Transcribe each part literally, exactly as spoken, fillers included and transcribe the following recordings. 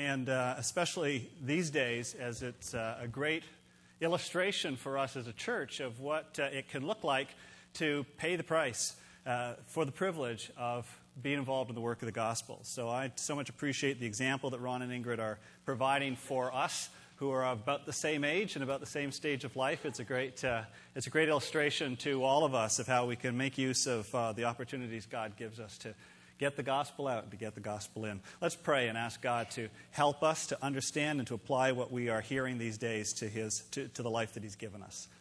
and uh, especially these days, as it's uh, a great illustration for us as a church of what uh, it can look like to pay the price uh, for the privilege of being involved in the work of the gospel. So I so much appreciate the example that Ron and Ingrid are providing for us, who are about the same age and about the same stage of life. It's a great, uh, it's a great illustration to all of us of how we can make use of uh, the opportunities God gives us to get the gospel out and to get the gospel in. Let's pray and ask God to help us to understand and to apply what we are hearing these days to His to, to the life that He's given us.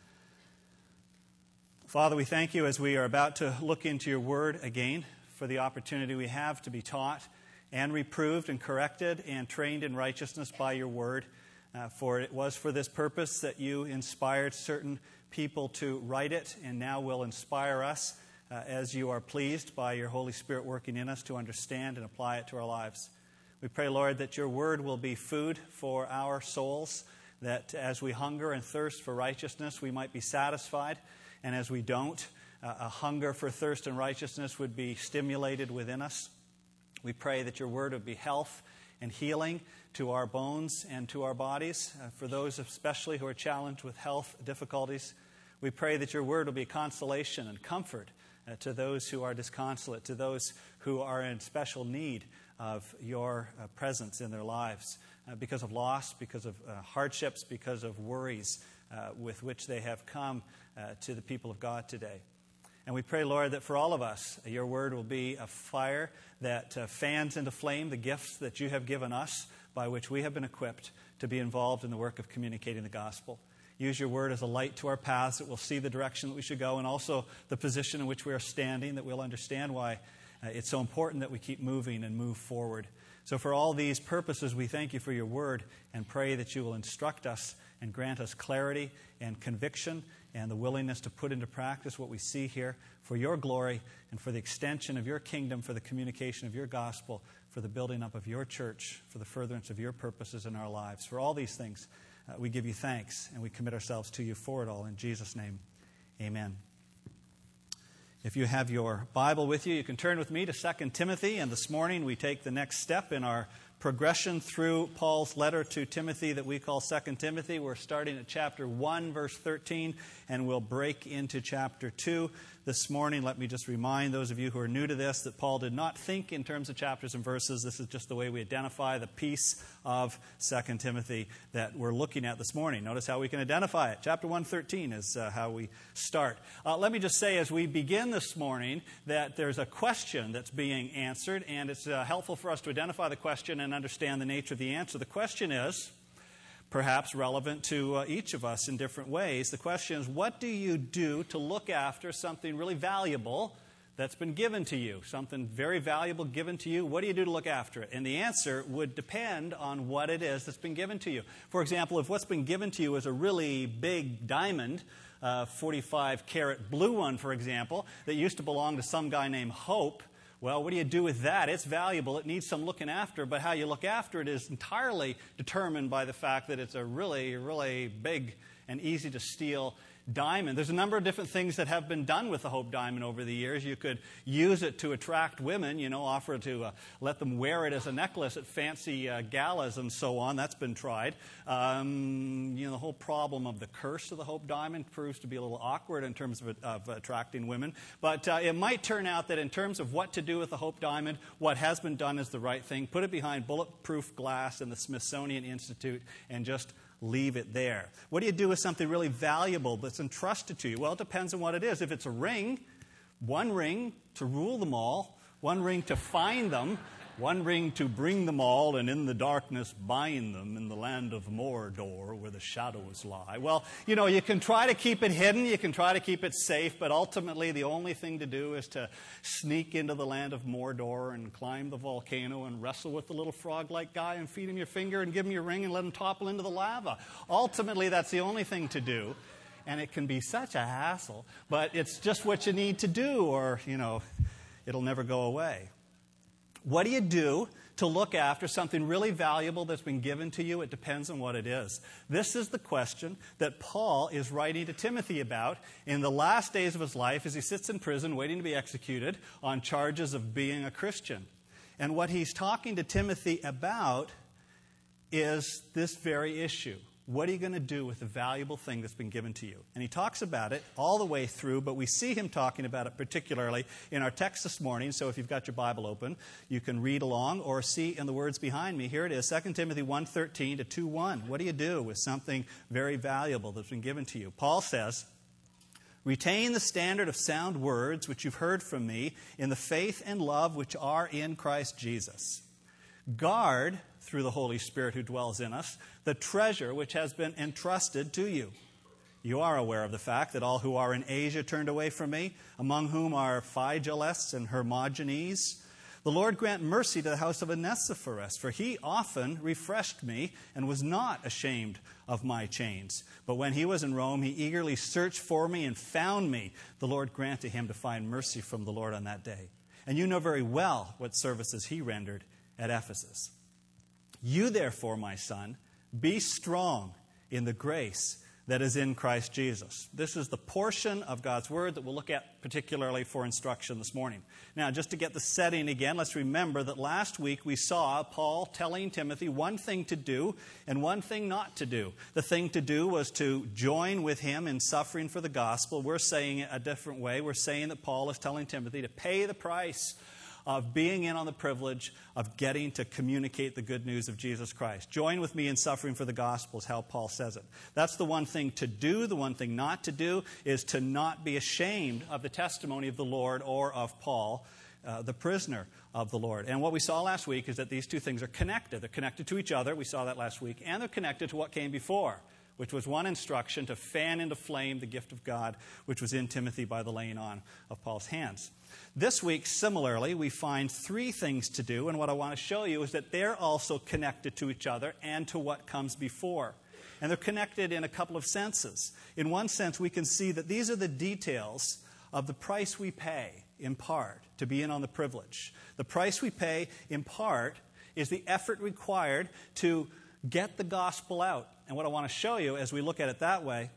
Father, we thank You as we are about to look into Your Word again for the opportunity we have to be taught and reproved and corrected and trained in righteousness by Your Word. Uh, for it was for this purpose that You inspired certain people to write it, and now will inspire us uh, as You are pleased by Your Holy Spirit working in us to understand and apply it to our lives. We pray, Lord, that Your Word will be food for our souls, that as we hunger and thirst for righteousness, we might be satisfied, and as we don't, uh, a hunger for thirst and righteousness would be stimulated within us. We pray that Your Word would be health and healing to our bones and to our bodies, uh, for those especially who are challenged with health difficulties. We pray that Your Word will be consolation and comfort uh, to those who are disconsolate, to those who are in special need of Your uh, presence in their lives uh, because of loss, because of uh, hardships, because of worries uh, with which they have come uh, to the people of God today. And we pray, Lord, that for all of us, Your Word will be a fire that uh, fans into flame the gifts that You have given us, by which we have been equipped to be involved in the work of communicating the gospel. Use Your Word as a light to our paths, that we'll see the direction that we should go, and also the position in which we are standing, that we'll understand why uh, it's so important that we keep moving and move forward. So for all these purposes, we thank You for Your Word and pray that You will instruct us and grant us clarity and conviction and the willingness to put into practice what we see here for Your glory and for the extension of Your kingdom, for the communication of Your gospel, for the building up of Your church, for the furtherance of Your purposes in our lives. For all these things, uh, we give You thanks and we commit ourselves to You for it all. In Jesus' name, amen. If you have your Bible with you, you can turn with me to Second Timothy, and this morning we take the next step in our progression through Paul's letter to Timothy that we call Second Timothy. We're starting at chapter one, verse thirteen, and we'll break into chapter two this morning. Let me just remind those of you who are new to this that Paul did not think in terms of chapters and verses. This is just the way we identify the piece of Second Timothy that we're looking at this morning. Notice how we can identify it. Chapter one thirteen is uh, how we start. Uh, let me just say as we begin this morning that there's a question that's being answered, and it's uh, helpful for us to identify the question and understand the nature of the answer. The question is perhaps relevant to uh, each of us in different ways. The question is, what do you do to look after something really valuable that's been given to you? Something very valuable given to you. What do you do to look after it? And the answer would depend on what it is that's been given to you. For example, if what's been given to you is a really big diamond, uh, forty-five karat blue one, for example, that used to belong to some guy named Hope, well, what do you do with that? It's valuable. It needs some looking after, but how you look after it is entirely determined by the fact that it's a really, really big and easy to steal diamond. There's a number of different things that have been done with the Hope diamond over the years. You could use it to attract women, you know, offer to uh, let them wear it as a necklace at fancy uh, galas and so on. That's been tried. Um, you know, the whole problem of the curse of the Hope diamond proves to be a little awkward in terms of, of attracting women. But uh, it might turn out that in terms of what to do with the Hope diamond, what has been done is the right thing. Put it behind bulletproof glass in the Smithsonian Institute and just leave it there. What do you do with something really valuable that's entrusted to you? Well, it depends on what it is. If it's a ring, one ring to rule them all, one ring to find them, one ring to bring them all, and in the darkness bind them in the land of Mordor where the shadows lie. Well, you know, you can try to keep it hidden, you can try to keep it safe, but ultimately the only thing to do is to sneak into the land of Mordor and climb the volcano and wrestle with the little frog-like guy and feed him your finger and give him your ring and let him topple into the lava. Ultimately, that's the only thing to do. And it can be such a hassle, but it's just what you need to do, or, you know, it'll never go away. What do you do to look after something really valuable that's been given to you? It depends on what it is. This is the question that Paul is writing to Timothy about in the last days of his life as he sits in prison waiting to be executed on charges of being a Christian. And what he's talking to Timothy about is this very issue. What are you going to do with the valuable thing that's been given to you? And he talks about it all the way through, but we see him talking about it particularly in our text this morning. So if you've got your Bible open, you can read along or see in the words behind me. Here it is, Second Timothy one thirteen to two one. What do you do with something very valuable that's been given to you? Paul says, retain the standard of sound words which you've heard from me in the faith and love which are in Christ Jesus. Guard, through the Holy Spirit who dwells in us, the treasure which has been entrusted to you. You are aware of the fact that all who are in Asia turned away from me, among whom are Phygelus and Hermogenes. The Lord grant mercy to the house of Onesiphorus, for he often refreshed me and was not ashamed of my chains. But when he was in Rome, he eagerly searched for me and found me. The Lord grant to him to find mercy from the Lord on that day. And you know very well what services he rendered at Ephesus. You, therefore, my son, be strong in the grace that is in Christ Jesus. This is the portion of God's Word that we'll look at particularly for instruction this morning. Now, just to get the setting again, let's remember that last week we saw Paul telling Timothy one thing to do and one thing not to do. The thing to do was to join with him in suffering for the gospel. We're saying it a different way. We're saying that Paul is telling Timothy to pay the price of being in on the privilege of getting to communicate the good news of Jesus Christ. Join with me in suffering for the gospel is how Paul says it. That's the one thing to do. The one thing not to do is to not be ashamed of the testimony of the Lord or of Paul, uh, the prisoner of the Lord. And what we saw last week is that these two things are connected. They're connected to each other. We saw that last week. And they're connected to what came before, which was one instruction to fan into flame the gift of God, which was in Timothy by the laying on of Paul's hands. This week, similarly, we find three things to do, and what I want to show you is that they're also connected to each other and to what comes before. And they're connected in a couple of senses. In one sense, we can see that these are the details of the price we pay, in part, to be in on the privilege. The price we pay, in part, is the effort required to get the gospel out. And what I want to show you, as we look at it that way,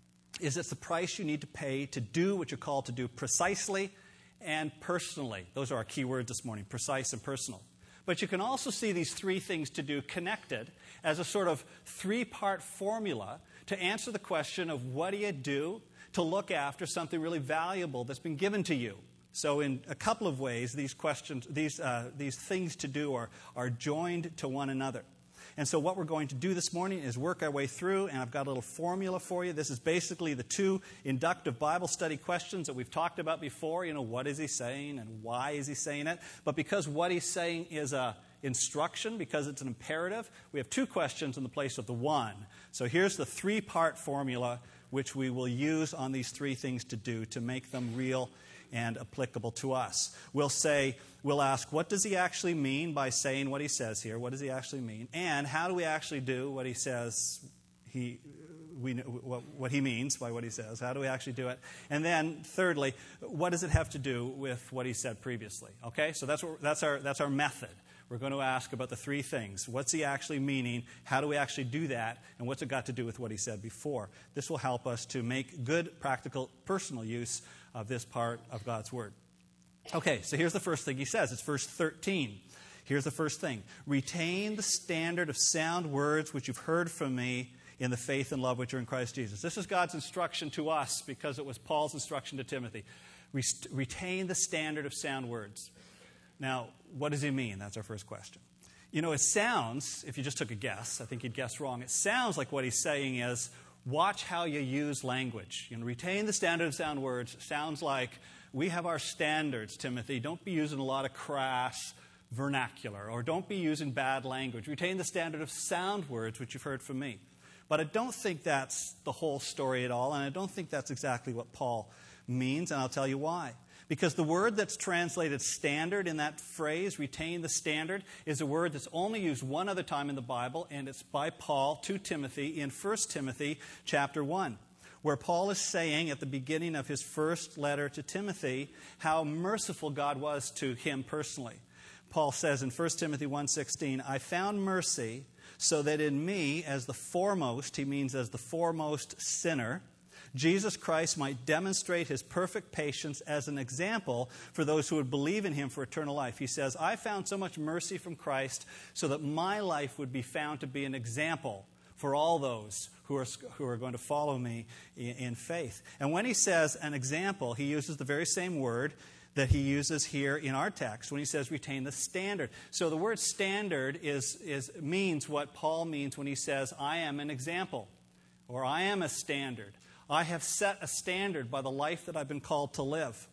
is it's the price you need to pay to do what you're called to do precisely and personally. Those are our key words this morning, precise and personal. But you can also see these three things to do connected as a sort of three-part formula to answer the question of what do you do to look after something really valuable that's been given to you. So in a couple of ways, these questions, these, uh, these things to do are, are joined to one another. And so what we're going to do this morning is work our way through, and I've got a little formula for you. This is basically the two inductive Bible study questions that we've talked about before. You know, what is he saying and why is he saying it? But because what he's saying is a instruction, because it's an imperative, we have two questions in the place of the one. So here's the three-part formula which we will use on these three things to do to make them real and applicable to us. We'll say, we'll ask, what does he actually mean by saying what he says here? What does he actually mean? And how do we actually do what he says he, we, what, what he means by what he says? How do we actually do it? And then, thirdly, what does it have to do with what he said previously? Okay, so that's, what, that's, our, that's our method. We're going to ask about the three things. What's he actually meaning? How do we actually do that? And what's it got to do with what he said before? This will help us to make good, practical, personal use of this part of God's Word. Okay, so here's the first thing he says. It's verse thirteen. Here's the first thing. Retain the standard of sound words which you've heard from me in the faith and love which are in Christ Jesus. This is God's instruction to us because it was Paul's instruction to Timothy. Retain the standard of sound words. Now, what does he mean? That's our first question. You know, it sounds, if you just took a guess, I think you'd guess wrong. It sounds like what he's saying is, watch how you use language. You know, retain the standard of sound words. Sounds like we have our standards, Timothy. Don't be using a lot of crass vernacular, or don't be using bad language. Retain the standard of sound words, which you've heard from me. But I don't think that's the whole story at all, and I don't think that's exactly what Paul means, and I'll tell you why. Because the word that's translated standard in that phrase, retain the standard, is a word that's only used one other time in the Bible, and it's by Paul to Timothy in First Timothy chapter one, where Paul is saying at the beginning of his first letter to Timothy how merciful God was to him personally. Paul says in First Timothy one sixteen, I found mercy so that in me, as the foremost, he means as the foremost sinner, Jesus Christ might demonstrate his perfect patience as an example for those who would believe in him for eternal life. He says, I found so much mercy from Christ so that my life would be found to be an example for all those who are, who are going to follow me in, in faith. And when he says an example, he uses the very same word that he uses here in our text when he says retain the standard. So the word standard is, is means what Paul means when he says, I am an example, or I am a standard. I have set a standard by the life that I've been called to live.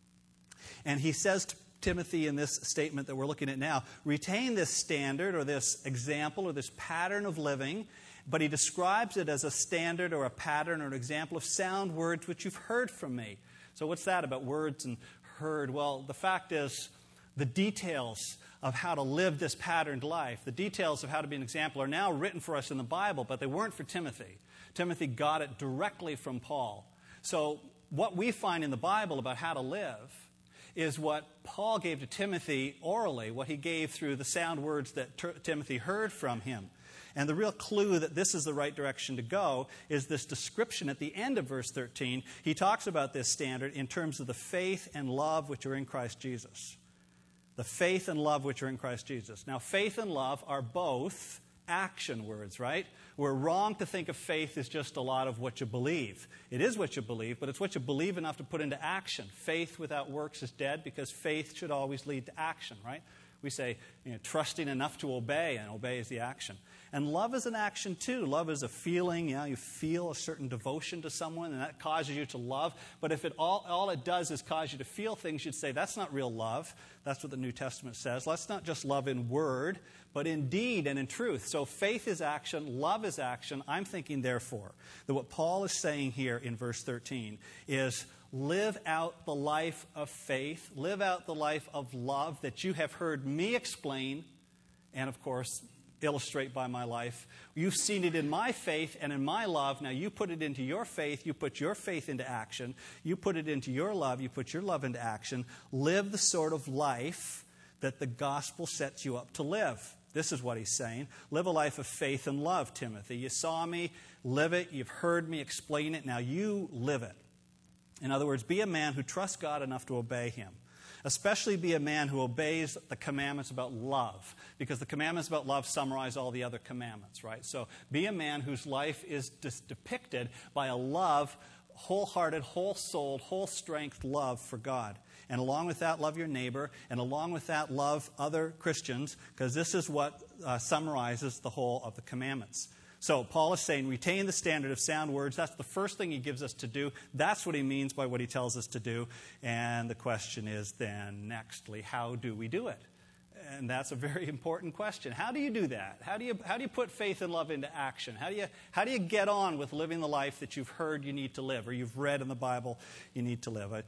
And he says to Timothy in this statement that we're looking at now, retain this standard or this example or this pattern of living, but he describes it as a standard or a pattern or an example of sound words which you've heard from me. So what's that about words and heard? Well, the fact is the details of how to live this patterned life, the details of how to be an example are now written for us in the Bible, but they weren't for Timothy. Timothy got it directly from Paul. So what we find in the Bible about how to live is what Paul gave to Timothy orally, what he gave through the sound words that T- Timothy heard from him. And the real clue that this is the right direction to go is this description at the end of verse thirteen. He talks about this standard in terms of the faith and love which are in Christ Jesus. The faith and love which are in Christ Jesus. Now, faith and love are both action words, right? We're wrong to think of faith as just a lot of what you believe. It is what you believe, but it's what you believe enough to put into action. Faith without works is dead, because faith should always lead to action, right? We say, you know, trusting enough to obey, and obey is the action. And love is an action too. Love is a feeling. You know, you feel a certain devotion to someone, and that causes you to love. But if it all, all it does is cause you to feel things, you'd say, that's not real love. That's what the New Testament says. Let's not just love in word, but in deed and in truth. So faith is action, love is action. I'm thinking, therefore, that what Paul is saying here in verse thirteen is live out the life of faith, live out the life of love that you have heard me explain, and of course, illustrate by my life. You've seen it in my faith and in my love. Now you put it into your faith. You put your faith into action. You put it into your love. You put your love into action. Live the sort of life that the gospel sets you up to live. This is what he's saying. Live a life of faith and love, Timothy. You saw me, live it. You've heard me explain it. Now you live it. In other words, be a man who trusts God enough to obey him. Especially be a man who obeys the commandments about love, because the commandments about love summarize all the other commandments, right? So be a man whose life is dis- depicted by a love, wholehearted, whole-souled, whole-strength love for God. And along with that, love your neighbor, and along with that, love other Christians, because this is what uh, summarizes the whole of the commandments. So Paul is saying, retain the standard of sound words. That's the first thing he gives us to do. That's what he means by what he tells us to do. And the question is then, nextly, how do we do it? And that's a very important question. How do you do that? How do you, how do you put faith and love into action? How do you, how do you get on with living the life that you've heard you need to live, or you've read in the Bible you need to live? I,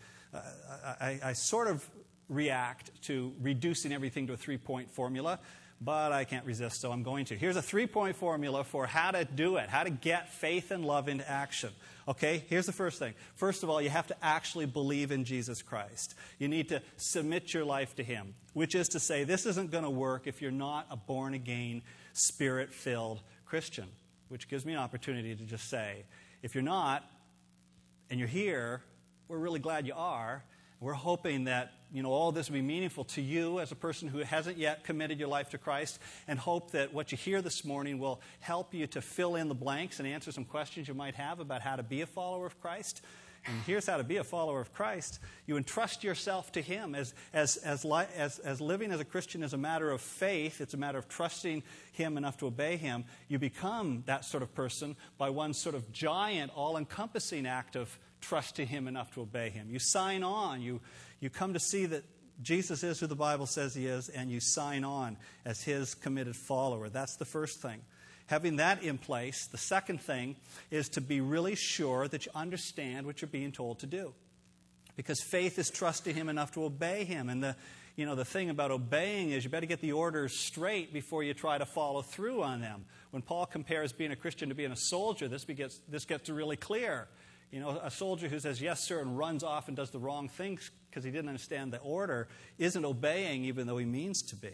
I, I sort of react to reducing everything to a three-point formula, but I can't resist, so I'm going to. Here's a three-point formula for how to do it, how to get faith and love into action. Okay, here's the first thing. First of all, you have to actually believe in Jesus Christ. You need to submit your life to him, which is to say, this isn't going to work if you're not a born-again, spirit-filled Christian, which gives me an opportunity to just say, if you're not, and you're here, we're really glad you are. We're hoping that, you know, all this will be meaningful to you as a person who hasn't yet committed your life to Christ, and hope that what you hear this morning will help you to fill in the blanks and answer some questions you might have about how to be a follower of Christ. And here's how to be a follower of Christ. You entrust yourself to him. As, as, as, li- as, as living as a Christian is a matter of faith, it's a matter of trusting him enough to obey him, you become that sort of person by one sort of giant, all-encompassing act of trusting him enough to obey him. You sign on. You, you come to see that Jesus is who the Bible says he is, and you sign on as his committed follower. That's the first thing. Having that in place, the second thing is to be really sure that you understand what you're being told to do. Because faith is trusting him enough to obey him. And the, you know, the thing about obeying is you better get the orders straight before you try to follow through on them. When Paul compares being a Christian to being a soldier, this gets, this gets really clear. You know, a soldier who says, yes, sir, and runs off and does the wrong things because he didn't understand the order isn't obeying even though he means to be.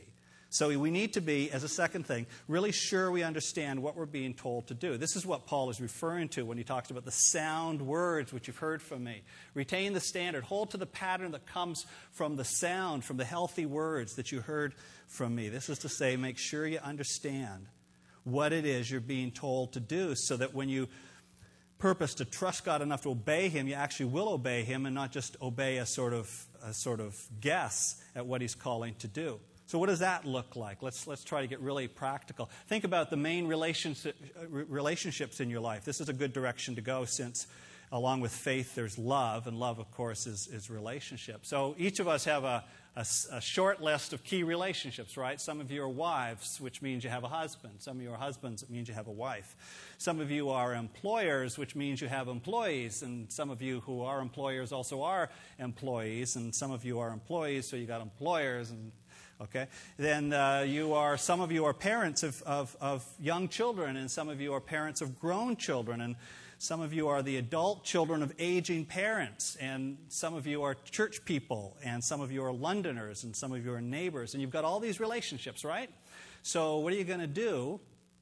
So we need to be, as a second thing, really sure we understand what we're being told to do. This is what Paul is referring to when he talks about the sound words which you've heard from me. Retain the standard. Hold to the pattern that comes from the sound, from the healthy words that you heard from me. This is to say, make sure you understand what it is you're being told to do, so that when you purpose to trust God enough to obey Him, you actually will obey Him and not just obey a sort of a sort of guess at what He's calling to do. So what does that look like? Let's let's try to get really practical. Think about the main relationship, relationships in your life. This is a good direction to go, since along with faith there's love, and love, of course, is, is relationship. So each of us have a, a, a short list of key relationships, right? Some of you are wives, which means you have a husband. Some of you are husbands, it means you have a wife. Some of you are employers, which means you have employees. And some of you who are employers also are employees. And some of you are employees, so you got employers. And okay, then uh, you are. Some of you are parents of, of, of young children, and some of you are parents of grown children, and some of you are the adult children of aging parents, and some of you are church people, and some of you are Londoners, and some of you are neighbors, and you've got all these relationships, right? So what are you going to do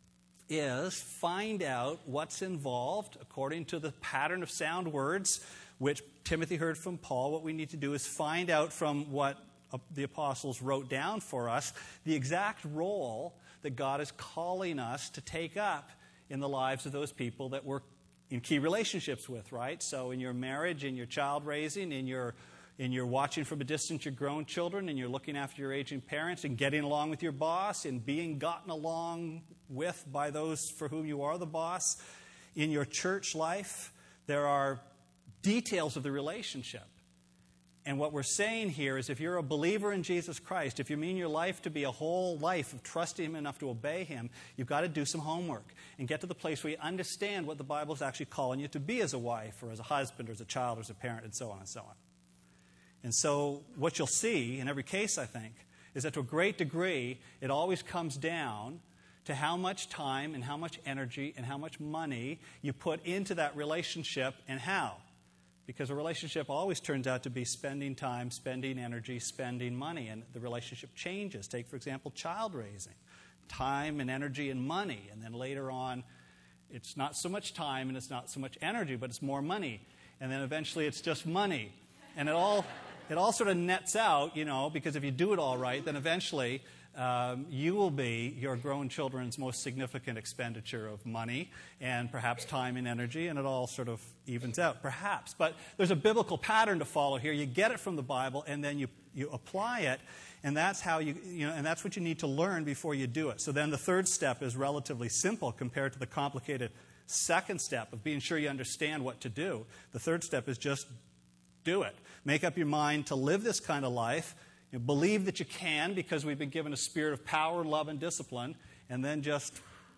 is find out what's involved according to the pattern of sound words, which Timothy heard from Paul. What we need to do is find out from what the apostles wrote down for us the exact role that God is calling us to take up in the lives of those people that we're in key relationships with, right? So in your marriage, in your child raising, in your in your watching from a distance your grown children, and you're looking after your aging parents, and getting along with your boss, and being gotten along with by those for whom you are the boss. In your church life, there are details of the relationship. And what we're saying here is, if you're a believer in Jesus Christ, if you mean your life to be a whole life of trusting Him enough to obey Him, you've got to do some homework and get to the place where you understand what the Bible is actually calling you to be as a wife, or as a husband, or as a child, or as a parent, and so on and so on. And so what you'll see in every case, I think, is that to a great degree, it always comes down to how much time and how much energy and how much money you put into that relationship, and how. Because a relationship always turns out to be spending time, spending energy, spending money, and the relationship changes. Take, for example, child raising. Time and energy and money, and then later on, it's not so much time and it's not so much energy, but it's more money. And then eventually it's just money. And it all, it all sort of nets out, you know, because if you do it all right, then eventually Um, you will be your grown children's most significant expenditure of money and perhaps time and energy, and it all sort of evens out, perhaps. But there's a biblical pattern to follow here. You get it from the Bible, and then you, you apply it, and that's how you, you know, and that's what you need to learn before you do it. So then the third step is relatively simple compared to the complicated second step of being sure you understand what to do. The third step is just do it. Make up your mind to live this kind of life. You believe that you can, because we've been given a spirit of power, love, and discipline, and then just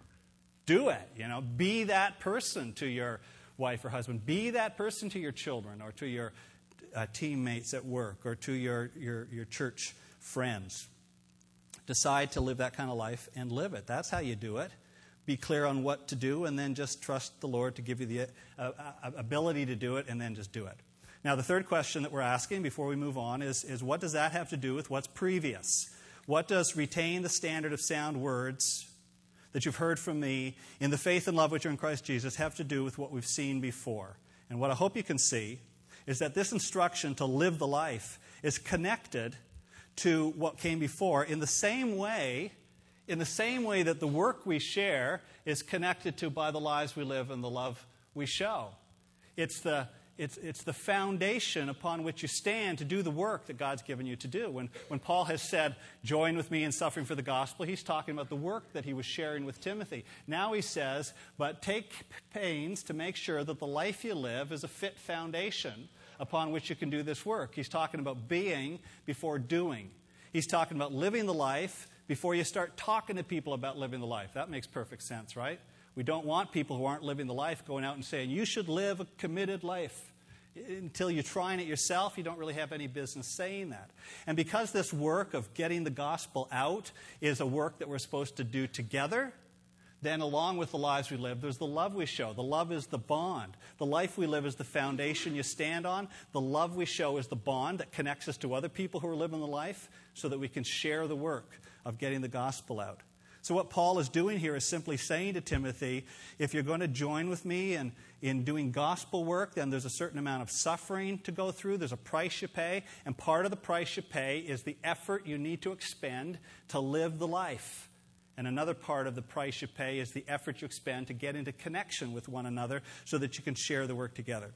do it. You know, be that person to your wife or husband. Be that person to your children, or to your uh, teammates at work, or to your, your, your church friends. Decide to live that kind of life and live it. That's how you do it. Be clear on what to do, and then just trust the Lord to give you the uh, uh, ability to do it, and then just do it. Now, the third question that we're asking before we move on is, is what does that have to do with what's previous? What does retain the standard of sound words that you've heard from me in the faith and love which are in Christ Jesus have to do with what we've seen before? And what I hope you can see is that this instruction to live the life is connected to what came before in the same way, in the same way that the work we share is connected to by the lives we live and the love we show. It's the It's, it's the foundation upon which you stand to do the work that God's given you to do. When, when Paul has said, join with me in suffering for the gospel, he's talking about the work that he was sharing with Timothy. Now he says, but take pains to make sure that the life you live is a fit foundation upon which you can do this work. He's talking about being before doing. He's talking about living the life before you start talking to people about living the life. That makes perfect sense, right? We don't want people who aren't living the life going out and saying, you should live a committed life. Until you're trying it yourself, you don't really have any business saying that. And because this work of getting the gospel out is a work that we're supposed to do together, then along with the lives we live, there's the love we show. The love is the bond. The life we live is the foundation you stand on. The love we show is the bond that connects us to other people who are living the life so that we can share the work of getting the gospel out. So what Paul is doing here is simply saying to Timothy, if you're going to join with me in, in doing gospel work, then there's a certain amount of suffering to go through. There's a price you pay. And part of the price you pay is the effort you need to expend to live the life. And another part of the price you pay is the effort you expend to get into connection with one another so that you can share the work together.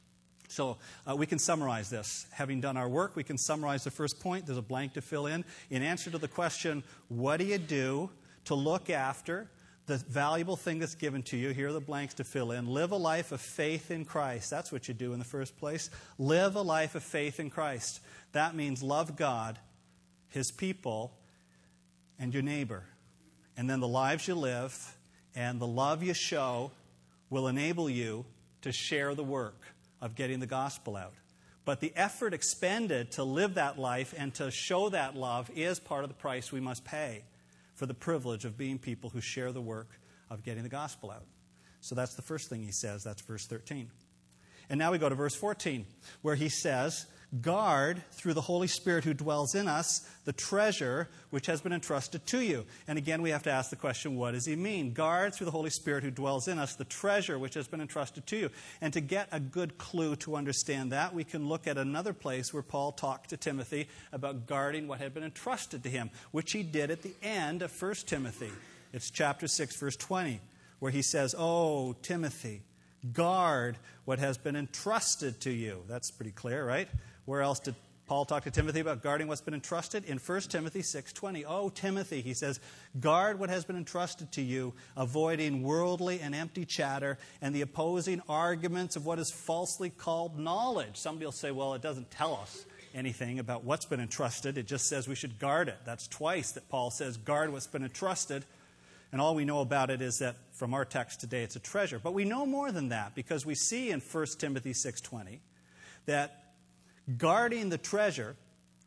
So uh, we can summarize this. Having done our work, we can summarize the first point. There's a blank to fill in. In answer to the question, what do you do to look after the valuable thing that's given to you? Here are the blanks to fill in. Live a life of faith in Christ. That's what you do in the first place. Live a life of faith in Christ. That means love God, His people, and your neighbor. And then the lives you live and the love you show will enable you to share the work of getting the gospel out. But the effort expended to live that life and to show that love is part of the price we must pay for the privilege of being people who share the work of getting the gospel out. So that's the first thing he says. That's verse thirteen. And now we go to verse fourteen, where he says, guard through the Holy Spirit who dwells in us the treasure which has been entrusted to you. And again, we have to ask the question, what does he mean? Guard through the Holy Spirit who dwells in us the treasure which has been entrusted to you. And to get a good clue to understand that, we can look at another place where Paul talked to Timothy about guarding what had been entrusted to him, which he did at the end of First Timothy. It's chapter six, verse twenty, where he says, oh, Timothy, guard what has been entrusted to you. That's pretty clear, right? Where else did Paul talk to Timothy about guarding what's been entrusted? In First Timothy six twenty. Oh, Timothy, he says, guard what has been entrusted to you, avoiding worldly and empty chatter and the opposing arguments of what is falsely called knowledge. Somebody will say, well, it doesn't tell us anything about what's been entrusted. It just says we should guard it. That's twice that Paul says guard what's been entrusted. And all we know about it is that from our text today, it's a treasure. But we know more than that, because we see in First Timothy six twenty that guarding the treasure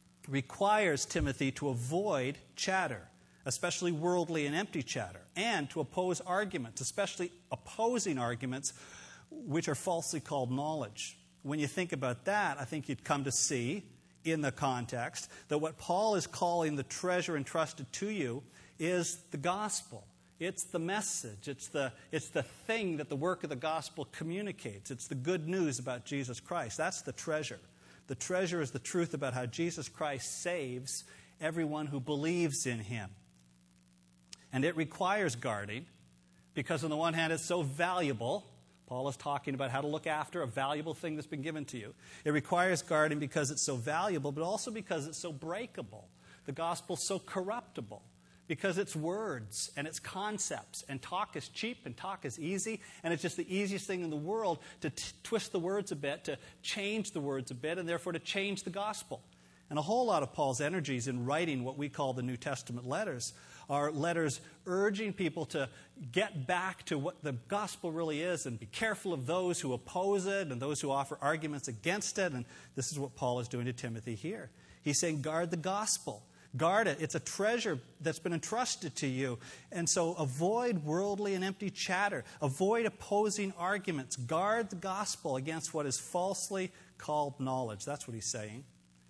requires Timothy to avoid chatter, especially worldly and empty chatter, and to oppose arguments, especially opposing arguments which are falsely called knowledge. When you think about that, I think you'd come to see in the context that what Paul is calling the treasure entrusted to you is the gospel. It's the message. It's the, it's the thing that the work of the gospel communicates. It's the good news about Jesus Christ. That's the treasure. The treasure is the truth about how Jesus Christ saves everyone who believes in Him. And it requires guarding because on the one hand it's so valuable. Paul is talking about how to look after a valuable thing that's been given to you. It requires guarding because it's so valuable, but also because it's so breakable. The gospel's so corruptible. Because it's words and it's concepts, and talk is cheap and talk is easy, and it's just the easiest thing in the world to t- twist the words a bit, to change the words a bit, and therefore to change the gospel. And a whole lot of Paul's energies in writing what we call the New Testament letters are letters urging people to get back to what the gospel really is and be careful of those who oppose it and those who offer arguments against it. And this is what Paul is doing to Timothy here. He's saying, guard the gospel. Guard it. It's a treasure that's been entrusted to you. And so avoid worldly and empty chatter. Avoid opposing arguments. Guard the gospel against what is falsely called knowledge. That's what he's saying.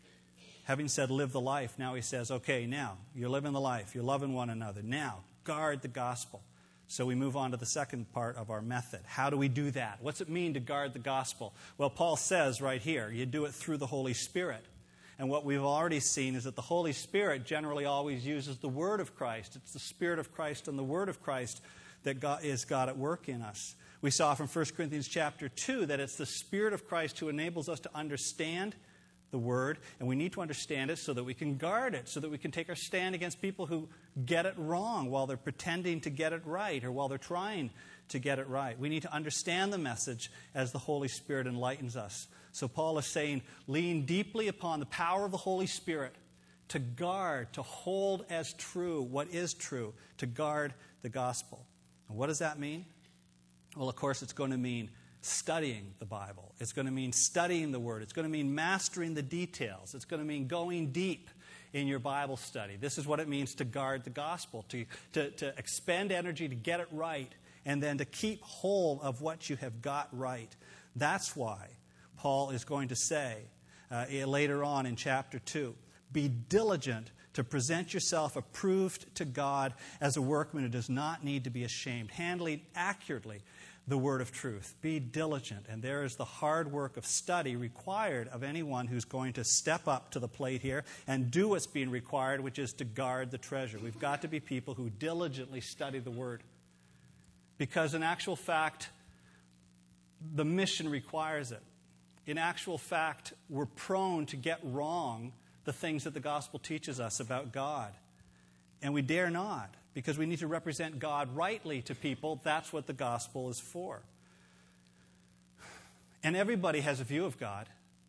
Having said live the life, now he says, okay, now you're living the life. You're loving one another. Now, guard the gospel. So we move on to the second part of our method. How do we do that? What's it mean to guard the gospel? Well, Paul says right here, you do it through the Holy Spirit. And what we've already seen is that the Holy Spirit generally always uses the Word of Christ. It's the Spirit of Christ and the Word of Christ that God, is God at work in us. We saw from First Corinthians chapter two that it's the Spirit of Christ who enables us to understand the Word, and we need to understand it so that we can guard it, so that we can take our stand against people who get it wrong while they're pretending to get it right or while they're trying to get it right. We need to understand the message as the Holy Spirit enlightens us. So Paul is saying, lean deeply upon the power of the Holy Spirit to guard, to hold as true what is true, to guard the gospel. And what does that mean? Well, of course, it's going to mean studying the Bible. It's going to mean studying the Word. It's going to mean mastering the details. It's going to mean going deep in your Bible study. This is what it means to guard the gospel, to, to, to expend energy to get it right, and then to keep hold of what you have got right. That's why Paul is going to say uh, later on in chapter two, be diligent to present yourself approved to God as a workman who does not need to be ashamed, handling accurately the word of truth. Be diligent, and there is the hard work of study required of anyone who's going to step up to the plate here and do what's being required, which is to guard the treasure. We've got to be people who diligently study the word, because in actual fact, the mission requires it. In actual fact, we're prone to get wrong the things that the gospel teaches us about God. And we dare not, because we need to represent God rightly to people. That's what the gospel is for. And everybody has a view of God.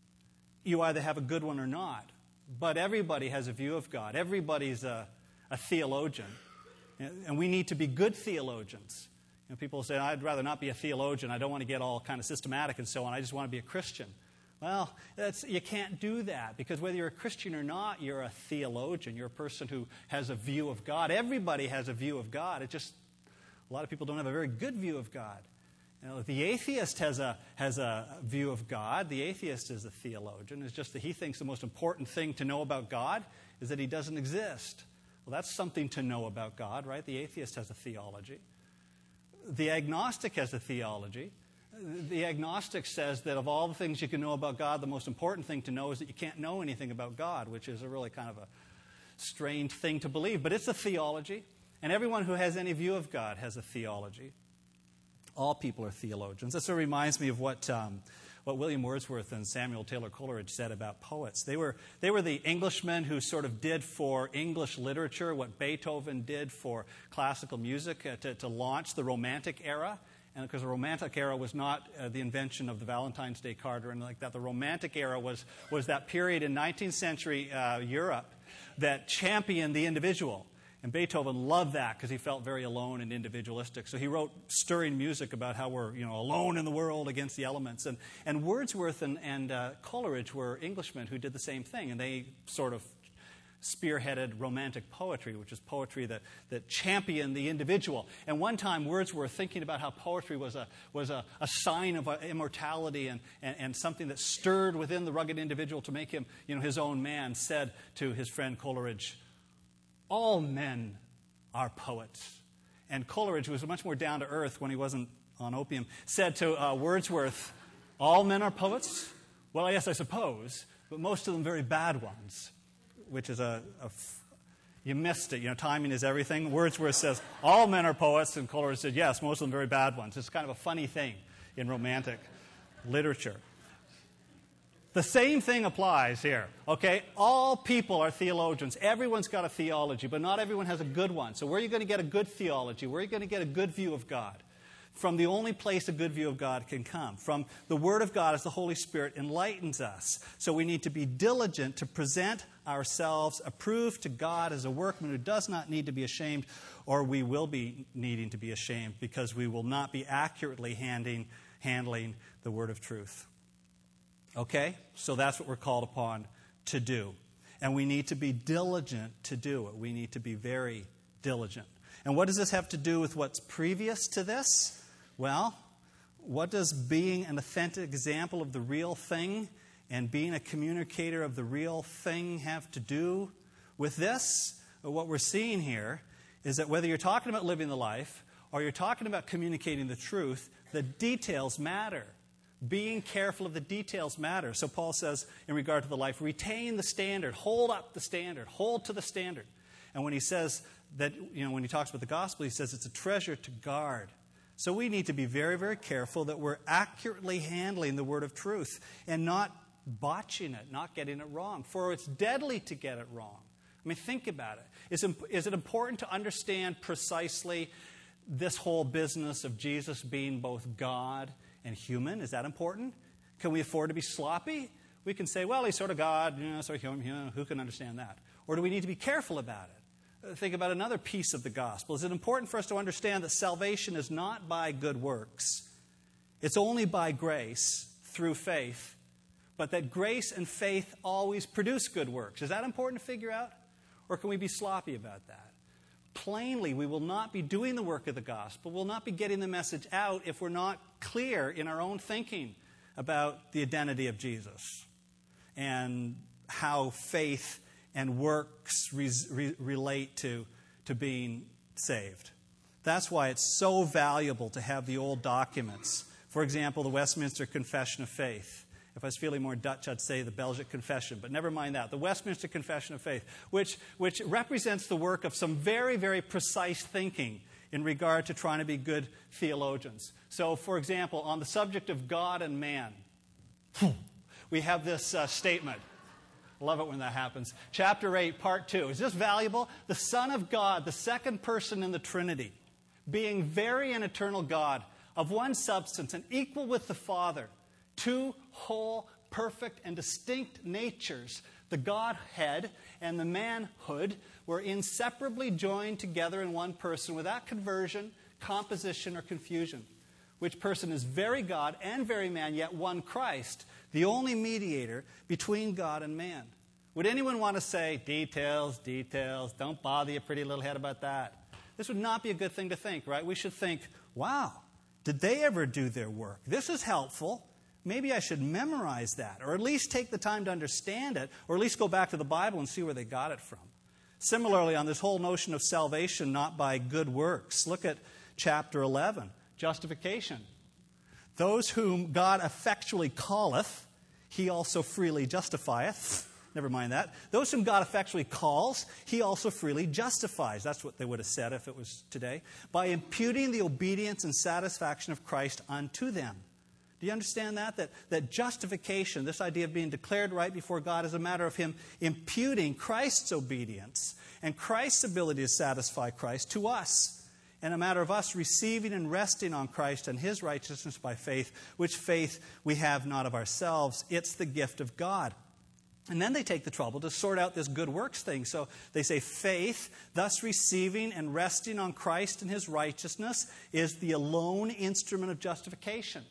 You either have a good one or not. But everybody has a view of God. Everybody's a, a theologian. And we need to be good theologians. You know, people say, I'd rather not be a theologian. I don't want to get all kind of systematic and so on. I just want to be a Christian. Well, that's, you can't do that, because whether you're a Christian or not, you're a theologian. You're a person who has a view of God. Everybody has a view of God. It just, a lot of people don't have a very good view of God. You know, the atheist has a, has a view of God. The atheist is a theologian. It's just that he thinks the most important thing to know about God is that he doesn't exist. Well, that's something to know about God, right? The atheist has a theology. The agnostic has a theology. The agnostic says that of all the things you can know about God, the most important thing to know is that you can't know anything about God, which is a really kind of a strange thing to believe. But it's a theology, and everyone who has any view of God has a theology. All people are theologians. This sort of reminds me of what um, what William Wordsworth and Samuel Taylor Coleridge said about poets. They were they were the Englishmen who sort of did for English literature what Beethoven did for classical music uh, to, to launch the Romantic era. And because the Romantic era was not uh, the invention of the Valentine's Day card or anything like that. The Romantic era was, was that period in nineteenth century uh, Europe that championed the individual. And Beethoven loved that because he felt very alone and individualistic. So he wrote stirring music about how we're, you know, alone in the world against the elements. And, and Wordsworth and, and uh, Coleridge were Englishmen who did the same thing. And they sort of spearheaded Romantic poetry, which is poetry that, that championed the individual. And one time, Wordsworth, thinking about how poetry was a, was a, a sign of immortality and, and, and something that stirred within the rugged individual to make him, you know, his own man, said to his friend Coleridge, "All men are poets." And Coleridge, who was much more down to earth when he wasn't on opium, said to uh, Wordsworth, "All men are poets? Well, yes, I suppose, but most of them very bad ones." Which is a, a f- you missed it. You know, timing is everything. Wordsworth says, all men are poets, and Coleridge said, yes, most of them very bad ones. It's kind of a funny thing in Romantic literature. The same thing applies here, okay? All people are theologians. Everyone's got a theology, but not everyone has a good one. So where are you going to get a good theology? Where are you going to get a good view of God? From the only place a good view of God can come. From the Word of God as the Holy Spirit enlightens us. So we need to be diligent to present ourselves approved to God as a workman who does not need to be ashamed, or we will be needing to be ashamed because we will not be accurately handing, handling the word of truth. Okay? So that's what we're called upon to do. And we need to be diligent to do it. We need to be very diligent. And what does this have to do with what's previous to this? Well, what does being an authentic example of the real thing and being a communicator of the real thing have to do with this? What we're seeing here is that whether you're talking about living the life or you're talking about communicating the truth, the details matter. Being careful of the details matter. So Paul says in regard to the life, retain the standard, hold up the standard, hold to the standard. And when he says that, you know, when he talks about the gospel, he says it's a treasure to guard. So we need to be very, very careful that we're accurately handling the word of truth and not botching it, not getting it wrong. For it's deadly to get it wrong. I mean, think about it. Is, is it important to understand precisely this whole business of Jesus being both God and human? Is that important? Can we afford to be sloppy? We can say, well, he's sort of God, you know, sort of human, you know, who can understand that? Or do we need to be careful about it? Think about another piece of the gospel. Is it important for us to understand that salvation is not by good works? It's only by grace through faith, but that grace and faith always produce good works. Is that important to figure out? Or can we be sloppy about that? Plainly, we will not be doing the work of the gospel. We'll not be getting the message out if we're not clear in our own thinking about the identity of Jesus and how faith and works re- re- relate to, to being saved. That's why it's so valuable to have the old documents. For example, the Westminster Confession of Faith. If I was feeling more Dutch, I'd say the Belgic Confession, but never mind that. The Westminster Confession of Faith, which, which represents the work of some very, very precise thinking in regard to trying to be good theologians. So, for example, on the subject of God and man, we have this uh, statement. I love it when that happens. Chapter eight, part two. Is this valuable? The Son of God, the second person in the Trinity, being very and eternal God, of one substance and equal with the Father, two whole, perfect, and distinct natures, the Godhead and the manhood, were inseparably joined together in one person without conversion, composition, or confusion, which person is very God and very man, yet one Christ, the only mediator between God and man. Would anyone want to say, details, details, don't bother your pretty little head about that? This would not be a good thing to think, right? We should think, wow, did they ever do their work? This is helpful. Maybe I should memorize that, or at least take the time to understand it, or at least go back to the Bible and see where they got it from. Similarly, on this whole notion of salvation not by good works, look at chapter eleven, justification. Those whom God effectually calleth, he also freely justifieth. Never mind that. Those whom God effectually calls, he also freely justifies. That's what they would have said if it was today. By imputing the obedience and satisfaction of Christ unto them. Do you understand that? That, that justification, this idea of being declared right before God, is a matter of him imputing Christ's obedience and Christ's ability to satisfy Christ to us. And a matter of us receiving and resting on Christ and his righteousness by faith, which faith we have not of ourselves. It's the gift of God. And then they take the trouble to sort out this good works thing. So they say faith, thus receiving and resting on Christ and his righteousness, is the alone instrument of justification.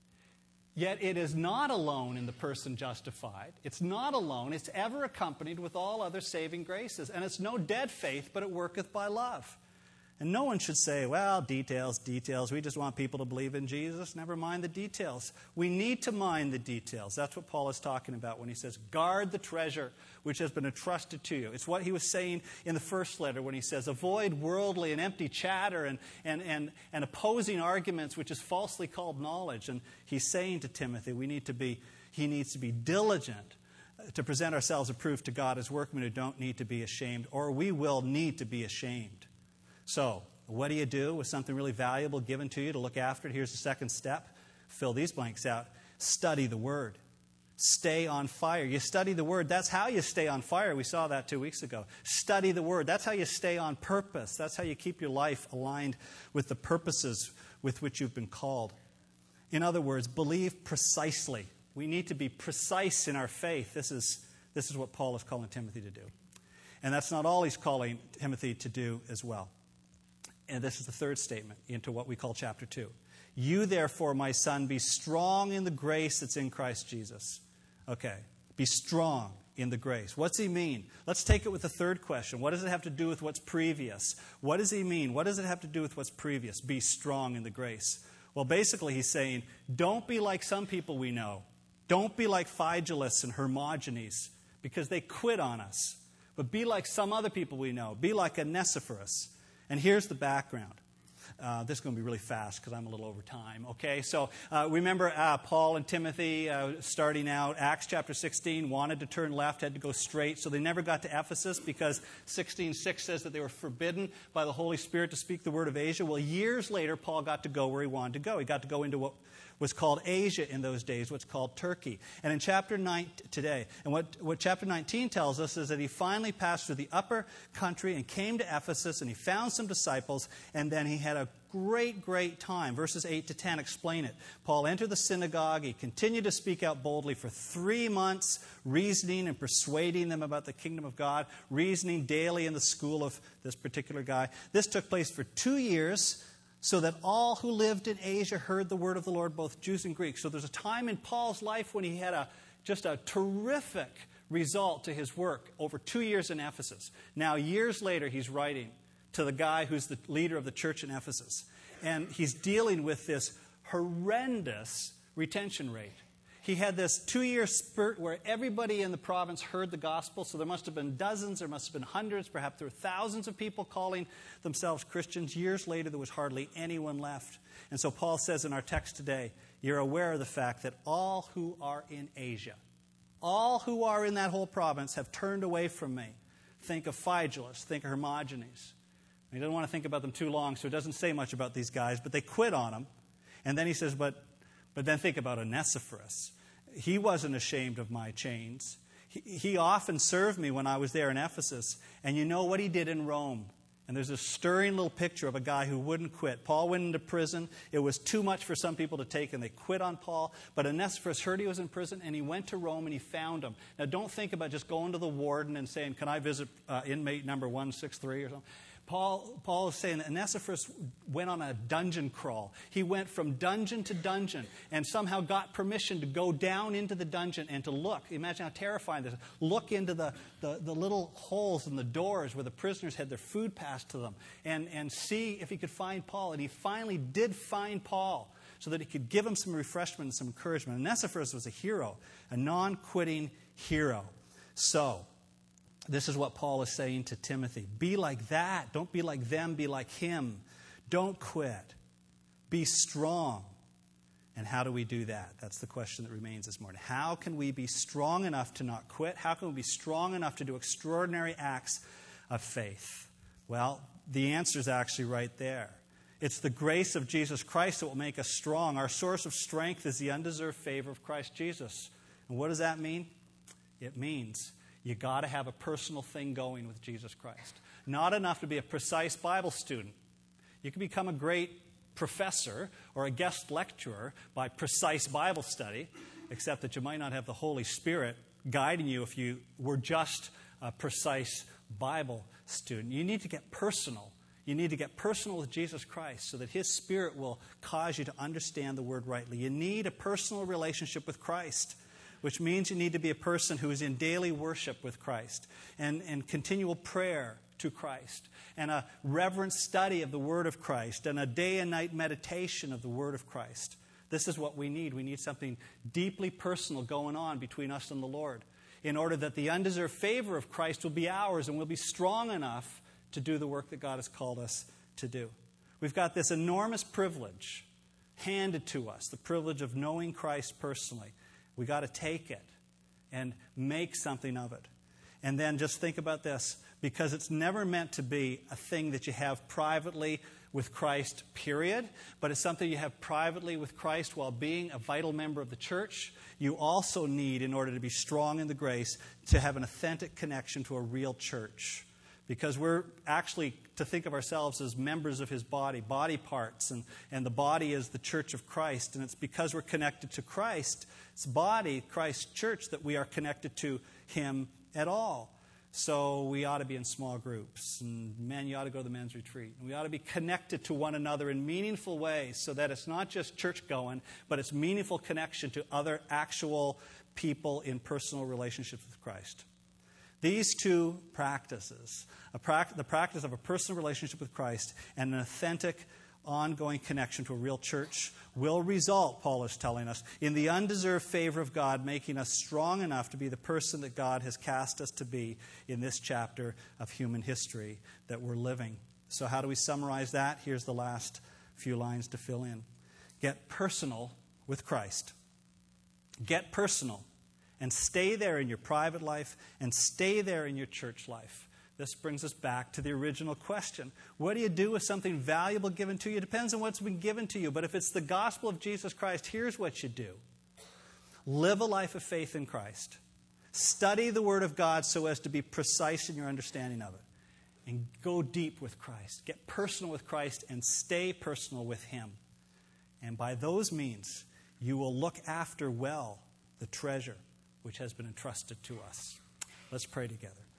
Yet it is not alone in the person justified. It's not alone. It's ever accompanied with all other saving graces. And it's no dead faith, but it worketh by love. And no one should say, well, details, details. We just want people to believe in Jesus. Never mind the details. We need to mind the details. That's what Paul is talking about when he says, guard the treasure which has been entrusted to you. It's what he was saying in the first letter when he says, avoid worldly and empty chatter and, and, and, and opposing arguments, which is falsely called knowledge. And he's saying to Timothy, we need to be, he needs to be diligent to present ourselves approved to God as workmen who don't need to be ashamed, or we will need to be ashamed. So, what do you do with something really valuable given to you to look after it? Here's the second step. Fill these blanks out. Study the Word. Stay on fire. You study the Word. That's how you stay on fire. We saw that two weeks ago. Study the Word. That's how you stay on purpose. That's how you keep your life aligned with the purposes with which you've been called. In other words, believe precisely. We need to be precise in our faith. This is, this is what Paul is calling Timothy to do. And that's not all he's calling Timothy to do as well. And this is the third statement into what we call chapter two. You, therefore, my son, be strong in the grace that's in Christ Jesus. Okay, be strong in the grace. What's he mean? Let's take it with the third question. What does it have to do with what's previous? What does he mean? What does it have to do with what's previous? Be strong in the grace. Well, basically he's saying, don't be like some people we know. Don't be like Phygellus and Hermogenes, because they quit on us. But be like some other people we know. Be like Onesiphorus. And here's the background. Uh, this is going to be really fast because I'm a little over time. Okay, so uh, remember uh, Paul and Timothy uh, starting out, Acts chapter sixteen, wanted to turn left, had to go straight. So they never got to Ephesus because sixteen six says that they were forbidden by the Holy Spirit to speak the word of Asia. Well, years later, Paul got to go where he wanted to go. He got to go into what was called Asia in those days, what's called Turkey. And in chapter nine today, and what, what chapter nineteen tells us is that he finally passed through the upper country and came to Ephesus, and he found some disciples, and then he had a great, great time. Verses eight to ten explain it. Paul entered the synagogue. He continued to speak out boldly for three months, reasoning and persuading them about the kingdom of God, reasoning daily in the school of this particular guy. This took place for two years, so that all who lived in Asia heard the word of the Lord, both Jews and Greeks. So there's a time in Paul's life when he had a just a terrific result to his work over two years in Ephesus. Now, years later, he's writing to the guy who's the leader of the church in Ephesus. And he's dealing with this horrendous retention rate. he had this two-year spurt where everybody in the province heard the gospel. So there must have been dozens, there must have been hundreds, perhaps there were thousands of people calling themselves Christians. Years later, there was hardly anyone left. And so Paul says in our text today, you're aware of the fact that all who are in Asia, all who are in that whole province have turned away from me. Think of Phygelus, think of Hermogenes. He doesn't want to think about them too long, so he doesn't say much about these guys, but they quit on him. And then he says, but, but then think about Onesiphorus. He wasn't ashamed of my chains. He, he often served me when I was there in Ephesus. And you know what he did in Rome? And there's a stirring little picture of a guy who wouldn't quit. Paul went into prison. It was too much for some people to take, and they quit on Paul. But Onesiphorus heard he was in prison, and he went to Rome, and he found him. Now, don't think about just going to the warden and saying, can I visit uh, inmate number one sixty-three or something? Paul, Paul is saying that Onesiphorus went on a dungeon crawl. He went from dungeon to dungeon and somehow got permission to go down into the dungeon and to look. Imagine how terrifying this is. Look into the, the, the little holes in the doors where the prisoners had their food passed to them and, and see if he could find Paul. And he finally did find Paul so that he could give him some refreshment and some encouragement. Onesiphorus was a hero, a non-quitting hero. So, this is what Paul is saying to Timothy. Be like that. Don't be like them. Be like him. Don't quit. Be strong. And how do we do that? That's the question that remains this morning. How can we be strong enough to not quit? How can we be strong enough to do extraordinary acts of faith? Well, the answer is actually right there. It's the grace of Jesus Christ that will make us strong. Our source of strength is the undeserved favor of Christ Jesus. And what does that mean? It means you got to have a personal thing going with Jesus Christ. Not enough to be a precise Bible student. You can become a great professor or a guest lecturer by precise Bible study, except that you might not have the Holy Spirit guiding you if you were just a precise Bible student. You need to get personal. You need to get personal with Jesus Christ so that His Spirit will cause you to understand the Word rightly. You need a personal relationship with Christ, which means you need to be a person who is in daily worship with Christ and, and continual prayer to Christ and a reverent study of the Word of Christ and a day and night meditation of the Word of Christ. This is what we need. We need something deeply personal going on between us and the Lord in order that the undeserved favor of Christ will be ours and we'll be strong enough to do the work that God has called us to do. We've got this enormous privilege handed to us, the privilege of knowing Christ personally. We got to take it and make something of it. And then just think about this, because it's never meant to be a thing that you have privately with Christ, period, but it's something you have privately with Christ while being a vital member of the church. You also need, in order to be strong in the grace, to have an authentic connection to a real church. Because we're actually to think of ourselves as members of His body, body parts, and, and the body is the church of Christ. And it's because we're connected to Christ's body, Christ's church, that we are connected to Him at all. So we ought to be in small groups. And men, you ought to go to the men's retreat. And we ought to be connected to one another in meaningful ways so that it's not just church going, but it's meaningful connection to other actual people in personal relationships with Christ. These two practices, a pra- the practice of a personal relationship with Christ and an authentic, ongoing connection to a real church, will result, Paul is telling us, in the undeserved favor of God, making us strong enough to be the person that God has cast us to be in this chapter of human history that we're living. So how do we summarize that? Here's the last few lines to fill in. Get personal with Christ. Get personal. And stay there in your private life and stay there in your church life. This brings us back to the original question. What do you do with something valuable given to you? It depends on what's been given to you. But if it's the gospel of Jesus Christ, here's what you do. Live a life of faith in Christ. Study the Word of God so as to be precise in your understanding of it. And go deep with Christ. Get personal with Christ and stay personal with Him. And by those means, you will look after well the treasure which has been entrusted to us. Let's pray together.